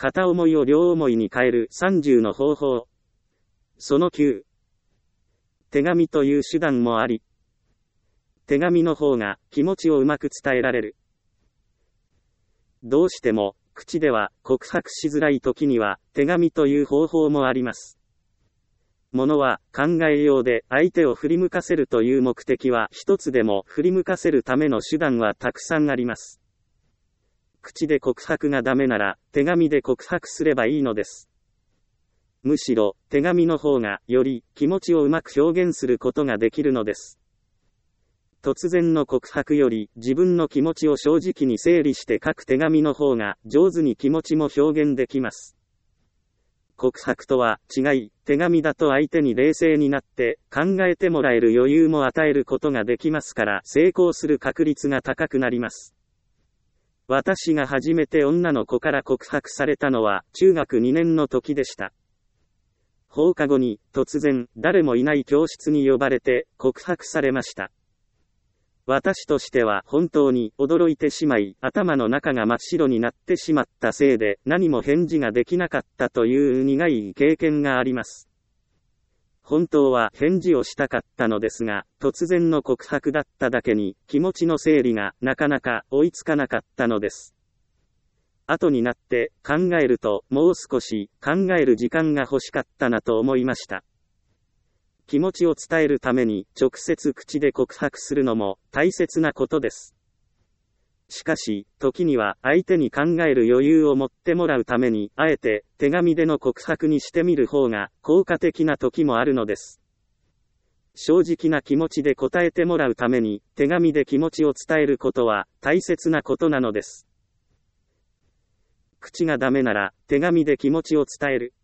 片思いを両思いに変える30の方法。その9。手紙という手段もあり。手紙の方が気持ちをうまく伝えられる。どうしても口では告白しづらい時には手紙という方法もあります。ものは考えようで相手を振り向かせるという目的は一つでも振り向かせるための手段はたくさんあります。口で告白がダメなら手紙で告白すればいいのです。むしろ手紙の方がより気持ちをうまく表現することができるのです。突然の告白より自分の気持ちを正直に整理して書く手紙の方が上手に気持ちも表現できます。告白とは違い、手紙だと相手に冷静になって考えてもらえる余裕も与えることができますから成功する確率が高くなります。私が初めて女の子から告白されたのは中学2年の時でした。放課後に突然誰もいない教室に呼ばれて告白されました。私としては本当に驚いてしまい、頭の中が真っ白になってしまったせいで何も返事ができなかったという苦い経験があります。本当は返事をしたかったのですが、突然の告白だっただけに気持ちの整理がなかなか追いつかなかったのです。後になって考えるともう少し考える時間が欲しかったなと思いました。気持ちを伝えるために直接口で告白するのも大切なことです。しかし、時には相手に考える余裕を持ってもらうために、あえて手紙での告白にしてみる方が効果的な時もあるのです。正直な気持ちで答えてもらうために、手紙で気持ちを伝えることは大切なことなのです。口がダメなら、手紙で気持ちを伝える。